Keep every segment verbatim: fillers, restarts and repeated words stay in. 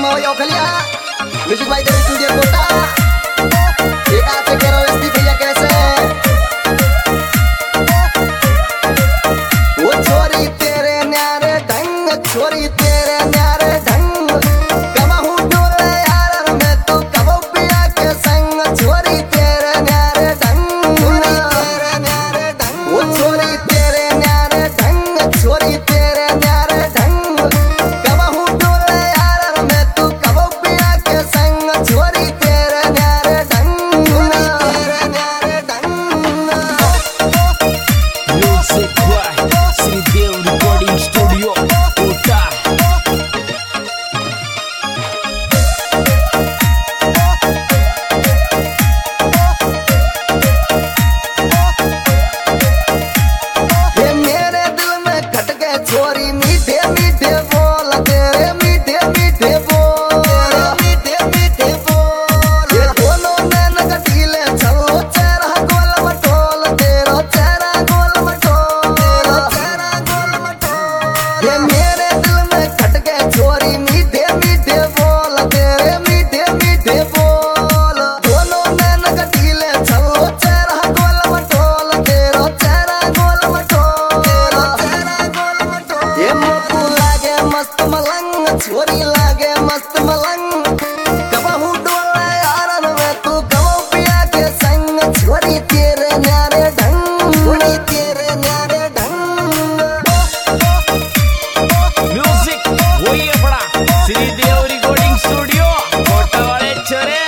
हो यो खलिया म्यूजिक भाई तेरे स्टूडियो कोटा एक आते के रो एसडी भैया कैसे वो छोरी तेरे न्यारे ढंग छोरी तेरे न्यारे ढंग कबहू डोले यार मैं तो कबो पिया के संग छोरी तेरे न्यारे ढंग छोरी तेरे न्यारे ढंग वो छोरी तेरे न्यारे ढंग छोरी तेरे न्यारे ढंग कबहू डोले यार मैं तो कबो पिया के संग छोरी तेरे न्यारे ढंग छोरी तेरे न्यारे ढंग Music by Sridev Recording Studio, Kota. ये मेरे दिल में खट गए छोरी मीठे मीठे बोल तेरे मीठे मीठे बोल मीठे मीठे बोल ये दोनों नैन कटीले चलो चेहरा गोल मटोल तेरा चेहरा गोल मटोल तेरा चेहरा गोल मटोल ये मेरे दिल में खट गए छोरी मीठे मीठे बोल तेरे मीठे मीठे बोल दोनों नैन कटीले चलो चेहरा गोल मटोल तेरा चेहरा गोल मटोल तेरा चेहरा गोल मटोल ये मोकू लागे मस्त मलंग छोरी लागे मस्त मलंग कबहू डोला यारन में तू कबो पिया के संग छोरी तेरे न्यारे ढंग छोरी तेरे न्यारे ढंग Music वही है बड़ा Sridev Recording Studio, Kota वाले छोरे.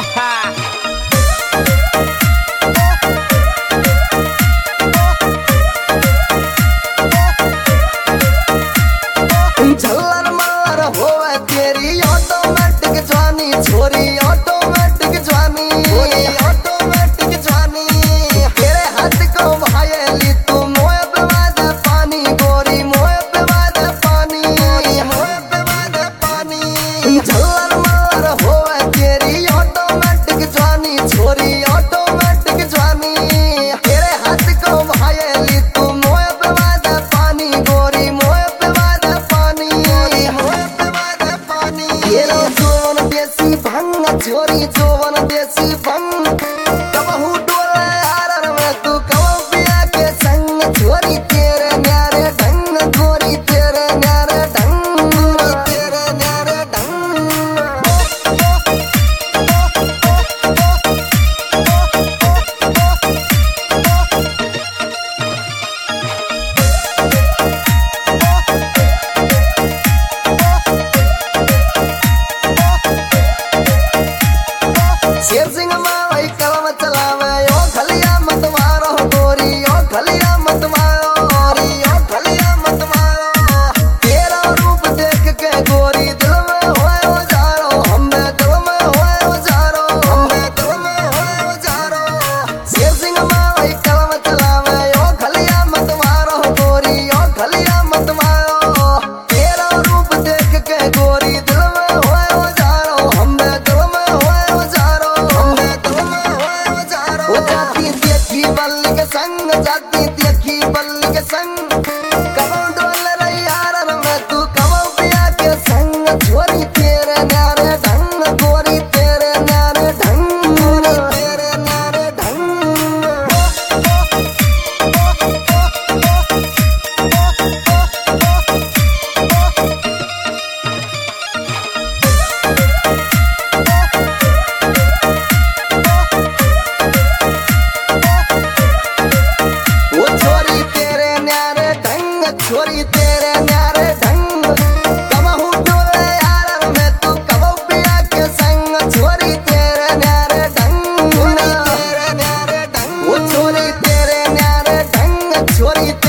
झल्लर मल्लर होवे तेरी ऑटोमेटिक जवानी छोरी ऑटोमेटिक जवानी छोरी ऑटोमेटिक जवानी तेरे हाथ को भायली तू मोए पे वादा पानी गोरी मोए पे वादा पानी मोए पे वादा पानी झल्लर मल्लर होवे तेरी ऑटोमेटिक जवानी छोरी ऑटोमेटिक जवानी तेरे हाथ को भायली तू मोए पे वादा पानी गोरी मोए पे वादा पानी मोए पे वादा पानी तेरा जोवन देसी भंग छोरी जोवन देसी भंग कबहू डोला यार में तू कबो पिया के संग छोरी तेरे न्यारे ढंग गोरी तेरे न्यारे ढंग गोरी तेरे न्यारे ढंग शेर सिंह मावई कलम चलावे ओ खलिया मत मारो गोरी ओ खलिया मत मारो गोरी ओ खलिया मत मारो तेरा रूप देख के गोरी दिल में होए उजारो हमें दिल में होए उजारो हमें दिल में होए उजारो शेर सिंह मावई कलम चलावे ओ खलिया मत मारो गोरी ओ खलिया मत मारो तेरा रूप देख के गोरी दिल में होए उजारो हमें दिल में होए उजारो हमें दिल में होए उजारो वो जाती देखी बल्ली के संग जाती देखी बल्ली के संग कबो डोल रही यार में तू कबो पिया के संग छोरी तेरे न्यारे ढंग गोरी तेरे न्यारे ढंग गोरी तेरे न्यारे ढंग वो छोरी तेरे न्यारे ढंग छोरी तेरे न्यारे ढंग कबहू डोले यार में तू कबो पिया के संग छोरी तेरे न्यारे ढंग छोरी तेरे न्यारे ढंग वो छोरी तेरे न्यारे ढंग छोरी